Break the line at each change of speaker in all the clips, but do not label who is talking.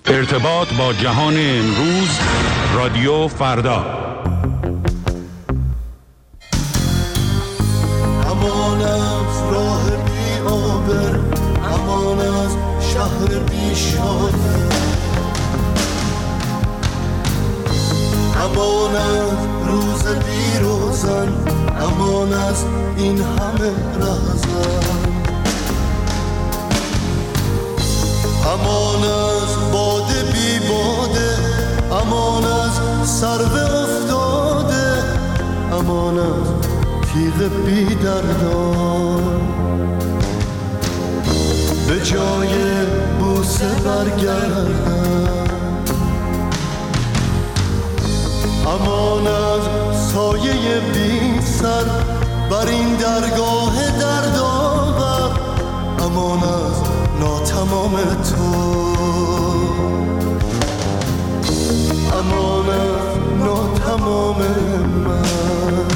ارتباط با جهان امروز، رادیو فردا.
امان از راه بی آبر، امان از شهر بی شانه، امان از روز بی روزن، امان از این همه رهزن، امان از باده بی باده، امان از سرو افتاده، امان از تیغ بی دردان، به جای بوسه برگردن، امان از سایه بی سر بر این درگاه دردآور، امان از ناتمام تو، امان از ناتمام من،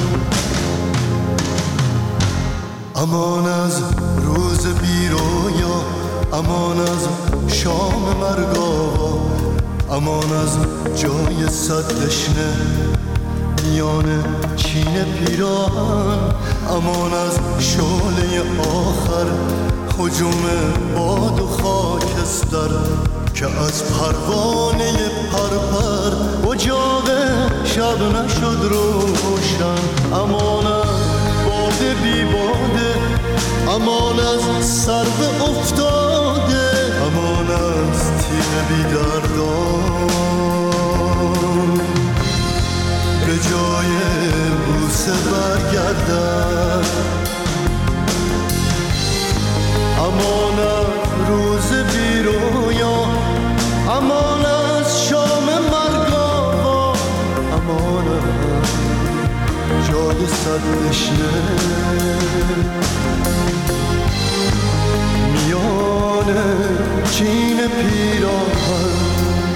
امان از روز بی رویا، امان از شام مرگاوا، امان از جای صد دشنه میان چین پیراهن، امان از شعله آخر هجوم باد و خاکستر که از پروانه پرپر اجاق شب نشد روشن، امان از باده بی باده، امان از سرو افتاده، امان از تیغ بی دردان، به جای بوسه برگردن، امان از روز بی رویا، امان از شام مرگاوا، امان از جای صد دشنه میان چین پیراهن.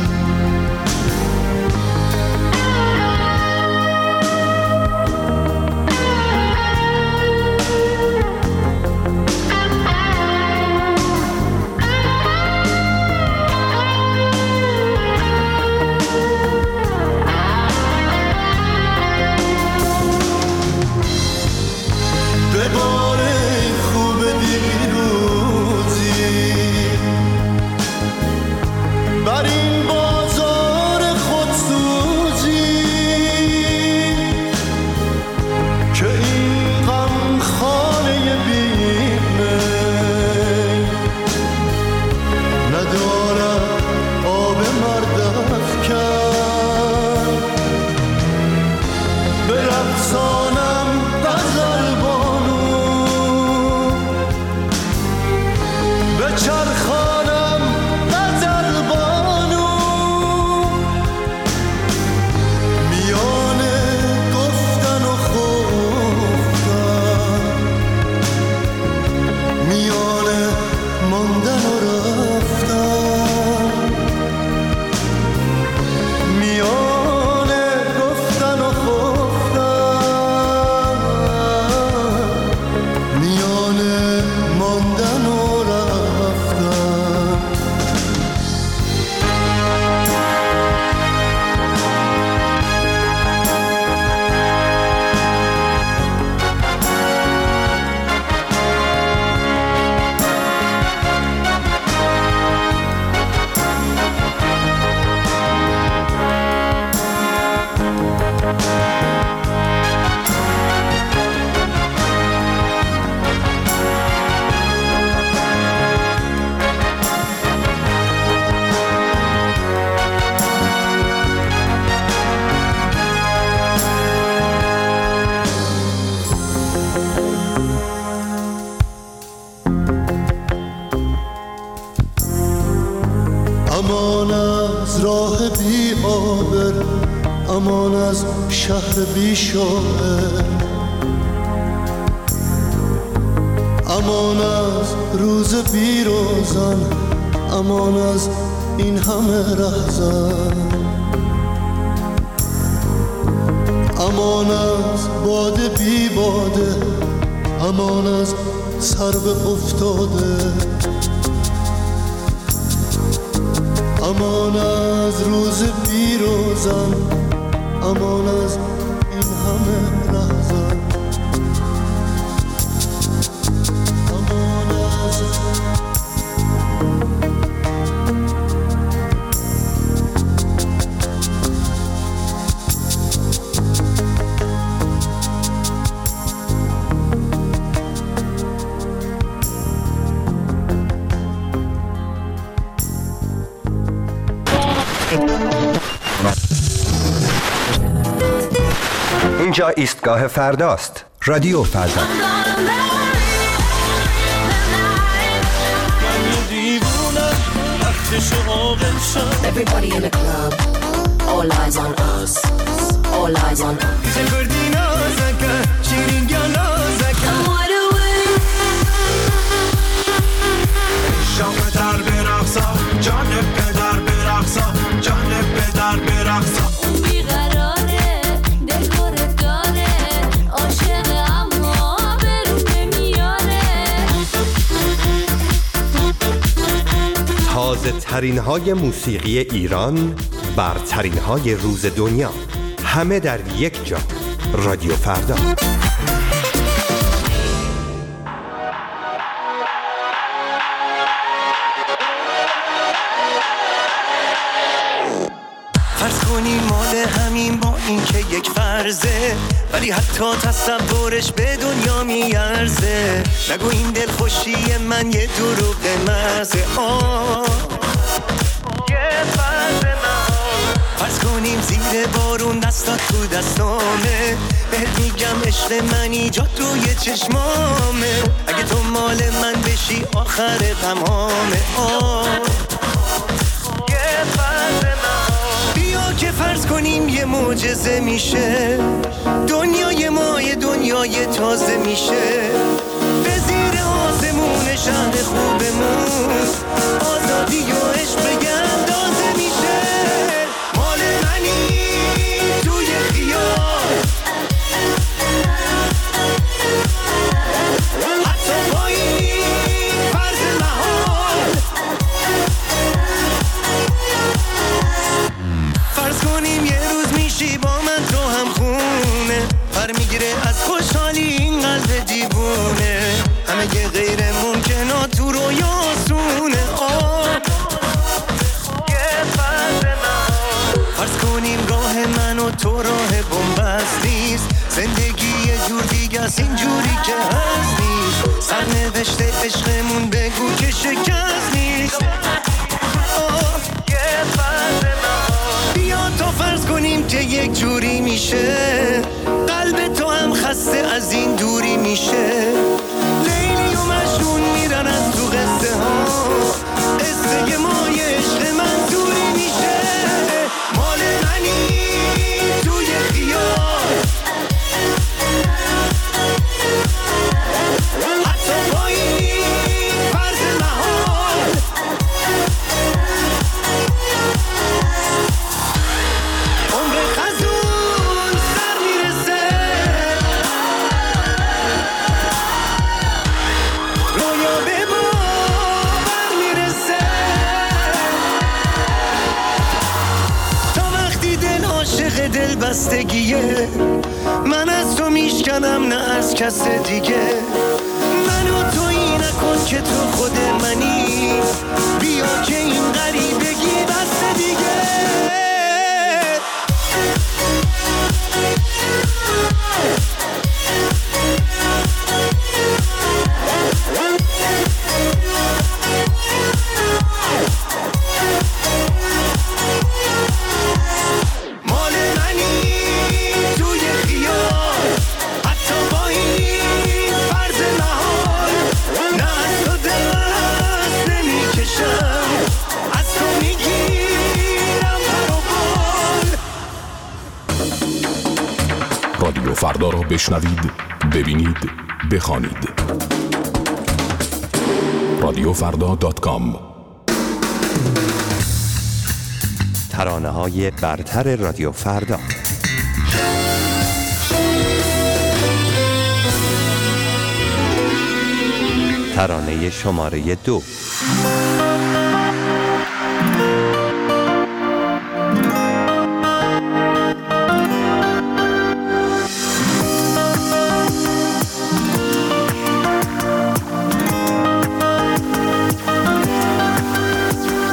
امان از راه بی آبر، امان از شهر بی شاعر، امان از روز بی روزن، امان از این همه رهزن، امان از باده بی باده، امان از سرو افتاده، امان از روز پیروزان، امان از این همه رهزن، امان از
اینجا ایستگاه فرداست. رادیو فردا.
Everybody in the club, all eyes on us, all eyes on us.
شام در برقصا، جان پدر برقصا، جان پدر برقصا.
بیقراره دلخور داره، عاشق اما برون نمیاره.
تازه ترین های موسیقی ایران، برترین های روز دنیا، همه در یک جا. رادیو فردا.
فرض کنی مال همین با این که یک فرضه، ولی حتی تصورش به دنیا میارزه. نگو این دلخوشی من یه دروغ مرزه. یه فرض فرض کنیم زیر بارون دستات تو دستامه، بهت میگم عشق من ایجاد توی چشمامه. اگه تو مال من بشی آخر تمامه. یه فرض بیا که فرض کنیم یه معجزه میشه، دنیای ما یه دنیای تازه میشه. به زیر آسمون شهر خوبمون آزادی و عشق به اندازه میشه. مال منی توی خیال، حتی با این فرض محال. فرض کنیم یه روز میشی با من تو هم خونه، پر میگیره از خوشحالی این قلب دیوونه. همه یه غیر ممکنات تو رویاسونه. یه فرض فرض کنیم راه من و تو راه بنبست نیست، زندگی یه جور دیگه است اینجوری که هست نیست. سرنوشت عشقمون بگو که شکست نیست. یه فرض بیا تا فرض کنیم که یک جوری میشه، قلب تو هم خسته از این دوری میشه. لیلی و مجنون میرن از تو قصه ها، قصه مای عشق من دوری میشه. مال منی توی خیال، حتی با این فرض محال. عمر خزون سر میرسه، رویا به باور میرسه. تا وقتی دل عاشق دل بستگیه، من از تو میشکنم نه از کس دیگه. منو تویی نکن که تو خود منی، بیا که این غریبگی بسته دیگه. مال منی توی خیال، حتی با این فرض محال. نه از تو دست نمیکشم، از تو میگیرم پر و بال.
رادیو فردا را بشنوید، ببینید، بخوانید. رادیوفردا.com.
ترانه‌های برتر رادیو فردا. ترانه شماره 2.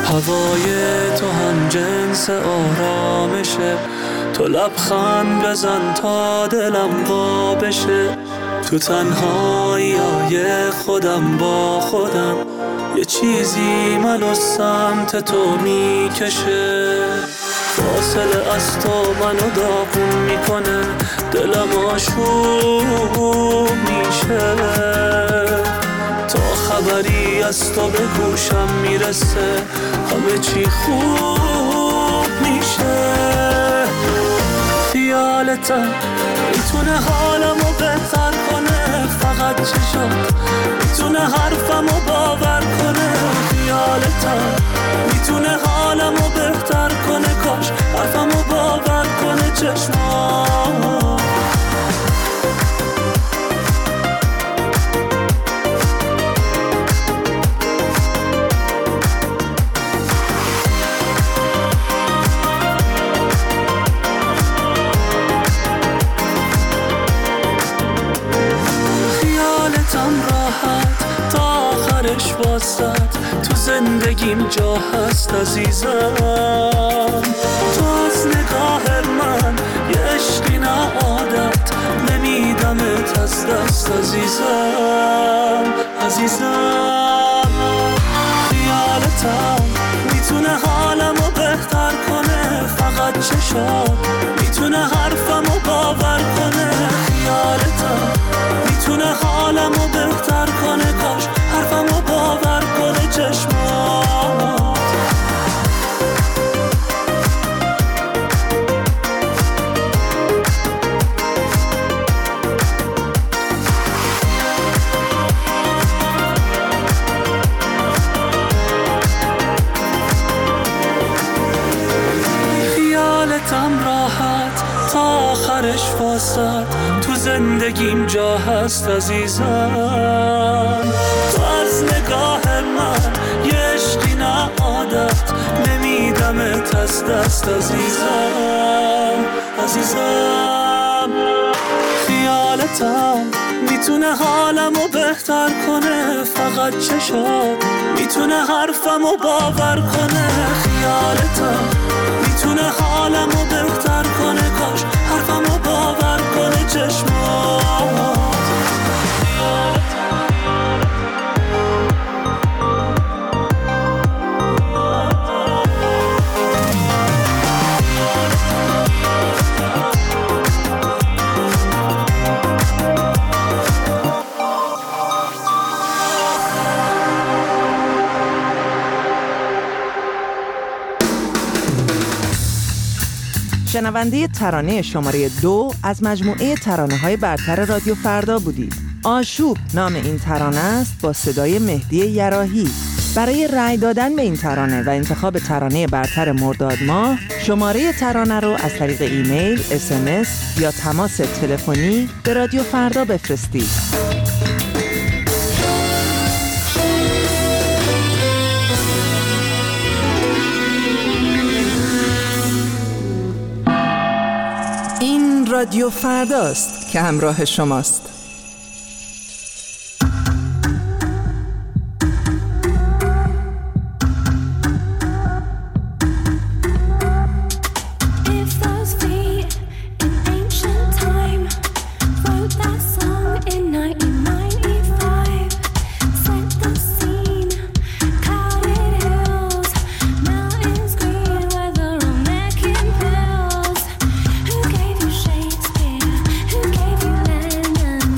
هوای تو هم جنس آرامشه، تو لبخند بزن تا دلم وا بشه. تو تنهایی‌های خودم با خودم، یه چیزی منو سمت تو میکشه. فاصله از تو منو داغون میکنه، دلم آشوب میشه. تا خبری از تو به گوشم میرسه، همه چی خوب میشه. خیالتم میتونه حالمو بهتر کنه، فقط چشات میتونه حرفمو باور کنه. خیالتم میتونه حالمو بهتر کنه، کاش حرفمو باور کنه چشمات. واسط تو زندگیم جا هست عزیزم. تو از نگاه من یه عشقی نه عادت، نمیدمت از دست عزیزم. عزیزم خیالتم میتونه حالمو بهتر کنه، فقط چشات میتونه حرفمو باور کنه. خیالتم میتونه حالمو بهتر کنه، کاش حرفمو باور کنه چشمات. خیالتم راحت تا آخرش واسط، تو زندگیم جا هست عزیزم. تو از نگاه من یه عشقی نه عادت، نمیدمت از دست عزیزم. عزیزم خیالتم میتونه حالمو بهتر کنه، فقط چشات میتونه حرفمو باور کنه. خیالتم میتونه حالمو بهتر کنه، کاش حرفمو باور کنه چشمات.
شنونده ترانه شماره 2 از مجموعه ترانه‌های برتر رادیو فردا بودید. آشوب نام این ترانه است با صدای مهدی یراحی. برای رأی دادن به این ترانه و انتخاب ترانه برتر مرداد ماه، شماره ترانه رو از طریق ایمیل، SMS یا تماس تلفنی به رادیو فردا بفرستید. این رادیو فرداست که همراه شماست.
Who gave you Shakespeare? Who gave you Lennon?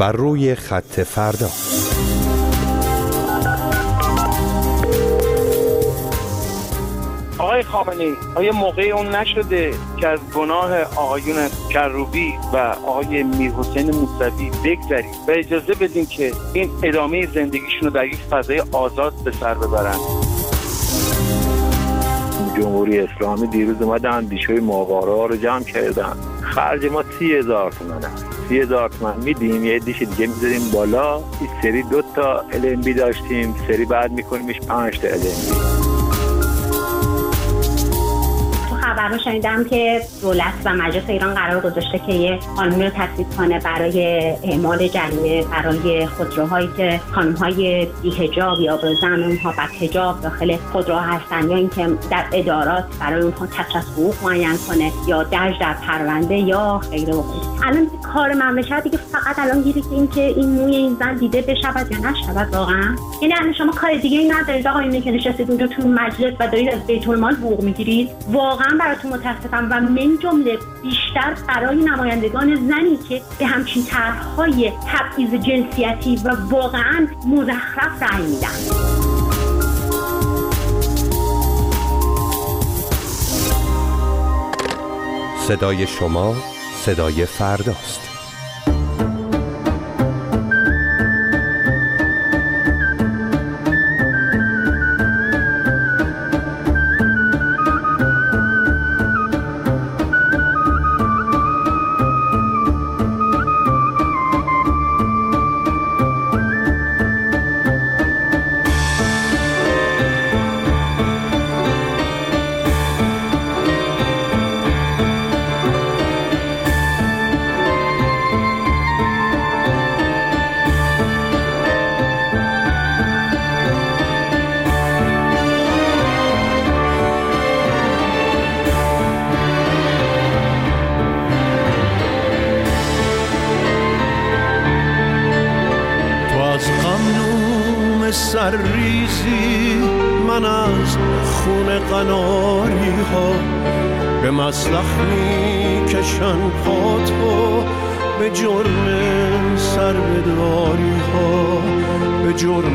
بر روی خط فردا.
آقای خامنه‌ای، آیا موقع اون نشده که از گناه آقایون کروبی و آقای میرحسین موسوی بگذریم و اجازه بدیم که این ادامه زندگیشون رو در یک فضای آزاد به سر ببرن؟
جمهوری اسلامی دیروز اومدن دیشوی ماهواره‌ها رو جمع کردن. خرج ما 30,000 تومنه. 30,000 تومن میدیم، یه دیش دیگه میذاریم بالا. این سری 2 تا LMB داشتیم، سری بعد میکنیمش 5 تا LMB.
خبر رو شنیدم که دولت و مجلس ایران قرار گذاشته که یه قانون رو تصویب کنه برای اعمال جریمه برای خودروهایی که خانم‌های بی‌حجاب یا به زعم اونها بدحجاب داخل خودروها هستن، یا اینکه در ادارات برای اونها کسر از حقوق معین کنه یا درج در پرونده یا غیره و غیره. الان کار مملکت دیگه فقط الان گیره که اینکه این موی این زن دیده بشود یا نشود واقعا. یعنی الان شما کار دیگه ای ندارید آقا، اینه که نشستید اونجا تو مجلس و دارید از بیت المال حقوق میگیرید. واقعا براتون متاسفم و من جمله بیشتر برای نمایندگان زنی که به همچین طرح‌های تبعیض جنسیتی و واقعا مزخرف رأی میدن.
صدای شما صدای فرداست.
سرریزی من از خون قناری ها، به مسلخ می کشن پاتو، به جرم سربداری ها، به جرم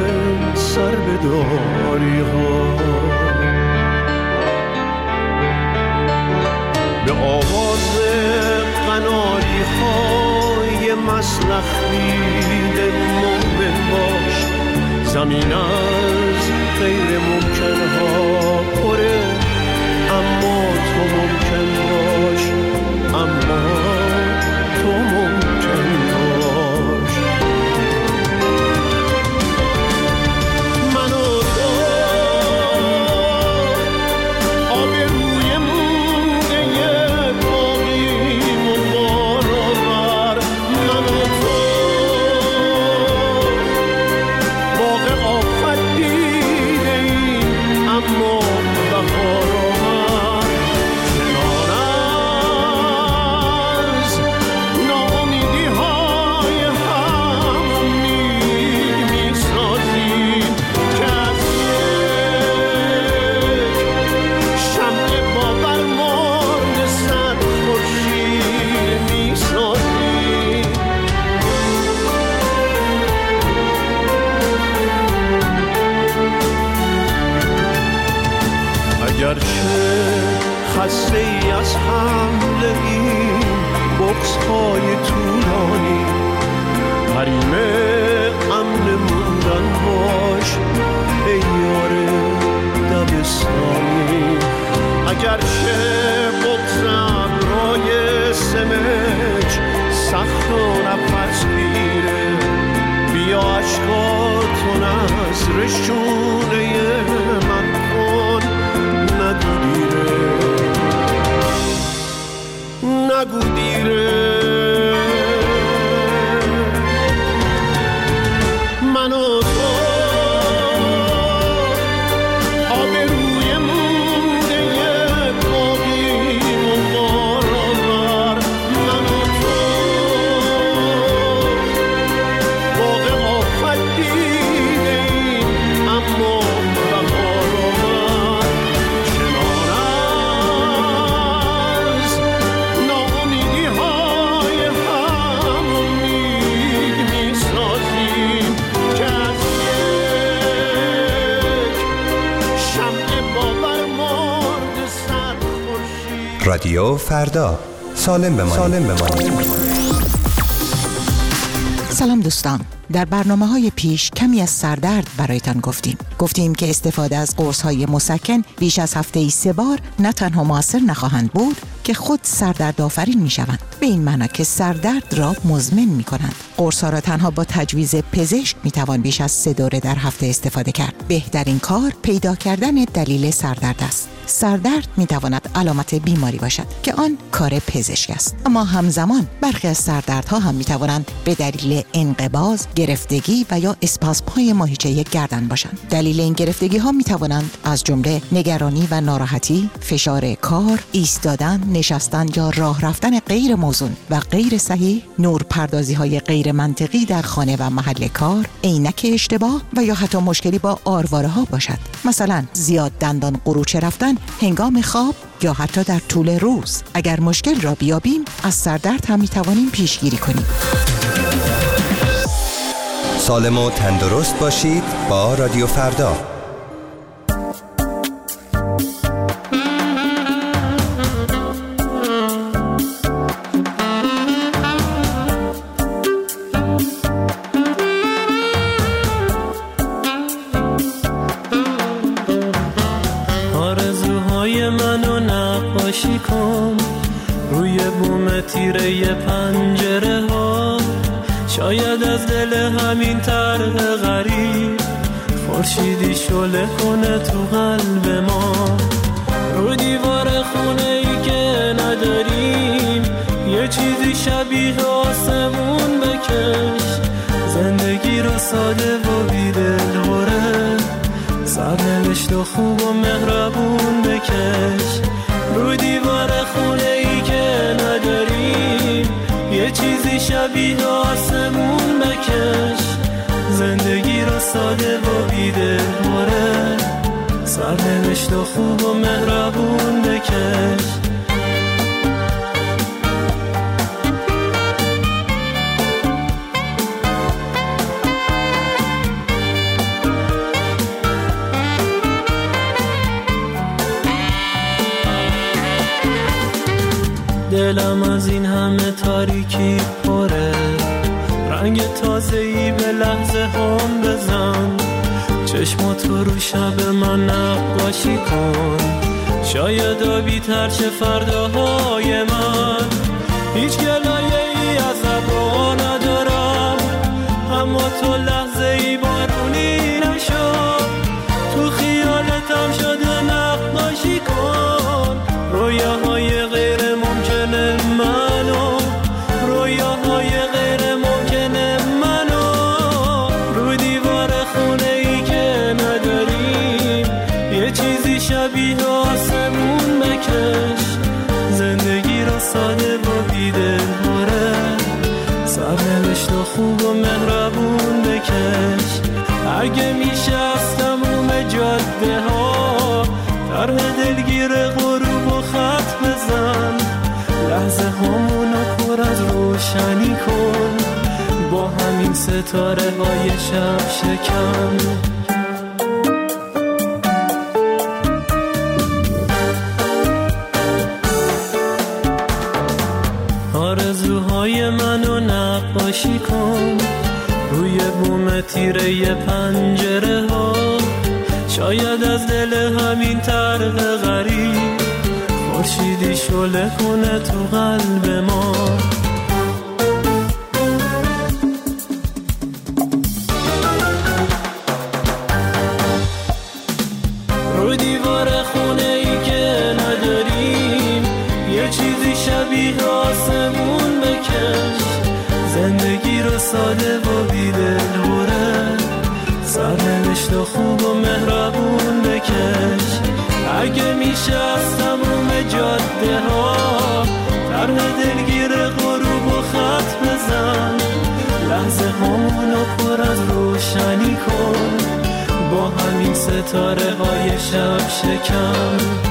سربداری ها. به آواز قناری های مسلخ دیده مومن باش، زمین از غیر ممکن ها پره، اما تو ممکن باش، اما تو ممکن باش. من و تو آب روی موده باقیم و بارآور، من و تو باغ آفت دیده ایم اما بهار آور. کنار از ناامیدی های هم می سازیم که از یک شمع باور مانده صد خورشید می سازیم. اگرچه خسته ای از حمله این بغض های طولانی، حریم امن موندن باش ای یار دبستانی. اگرچه بغض امرای سمج سخت و نفس گیره، بیا عشقاتو نظر شونه من کن، نگو دیره، نگو دیره. من و تو
رادیو فردا، سالم بمانید.
سلام دوستان، در برنامه‌های پیش کمی از سردرد برایتان گفتیم که استفاده از قرص‌های مسکن بیش از هفته‌ای 3 بار نه تنها مؤثر نخواهند بود که خود سردرد آفرین می‌شوند، به این معنی که سردرد را مزمن می‌کنند. قرص‌ها را تنها با تجویز پزشک می‌توان بیش از 3 دوره در هفته استفاده کرد. بهترین کار پیدا کردن دلیل سردرد است. سردرد می‌تواند علامت بیماری باشد که آن کار پزشک است، اما همزمان برخی از سردردها هم می‌توانند به دلیل انقباض، گرفتگی و یا اسپاسم‌های ماهیچه گردن باشند. دلیل این گرفتگی‌ها می‌توانند از جمله نگرانی و ناراحتی، فشار کار، ایستادن، نشستن یا راه رفتن غیر موزون و غیر صحیح، نورپردازی‌های غیر منطقی در خانه و محل کار، عینک اشتباه و یا حتی مشکلی با آرواره‌ها باشد. مثلا زیاد دندان قروچه رفتن هنگام خواب یا حتی در طول روز. اگر مشکل را بیابیم از سردرد هم می‌توانیم پیشگیری کنیم.
سالم و تندرست باشید با رادیو فردا.
آرزوهای منو نقاشی کن روی بوم تیره پنجره ها، شاید از دل همین طرح غریب خورشیدی شعله کنه تو قلب ما. رو دیوار خونه ای که نداریم یه چیزی شبیه آسمون بکش، زندگی رو ساده و بی‌دلهره، سرنوشت و خوب و مهربون بکش. رو دیوار خونه ای که نداریم یه چیزی شبیه آسمون بکش، زندگی رو ساده و بی‌دلهره، سرنوشت و خوب و مهربون بکش. دلم از این همه تاریکی پره، رنگ تازه‌ای به لحظه هم بزن، چشماتو رو شب من نقاشی کن، شاید آبی تر چه فرداهای من. هیچ گلایه‌ای از ابرها ندارم، اما تو لحظه‌ای بارونی نشو، تو خیالتم شده نقاشی کن رویاهای غیر ممکنه منو، رویاهای غیر ممکنه منو. رو دیوار خونه ای که نداریم یه چیزی شبیه آسمون بکش، زندگی رو ساده و بی‌دلهره، سرنوشت و خوب و مهربون بکش. اگه میشه از تموم جاده ها طرح دلگیر غروب و خط بزن، لحظه همونو پر از روشنی کن، با همین ستاره های شب شکن. آرزوهای منو نقاشی کن روی بوم تیره پنجره ها، شاید از دل همین طرح غریب خورشیدی شعله کنه تو قلب ما. رو دیوار خونه ای که نداریم یه چیزی شبیه آسمون بکش، زندگی رو ساده و بی‌دلهره، سرنوشت و خوب و مهربون بکش. اگه میشه از تموم جاده ها طرح دلگیر غروب و خط بزن، لحظه همونو پر از روشنی کن، با همین ستاره های شب شکن.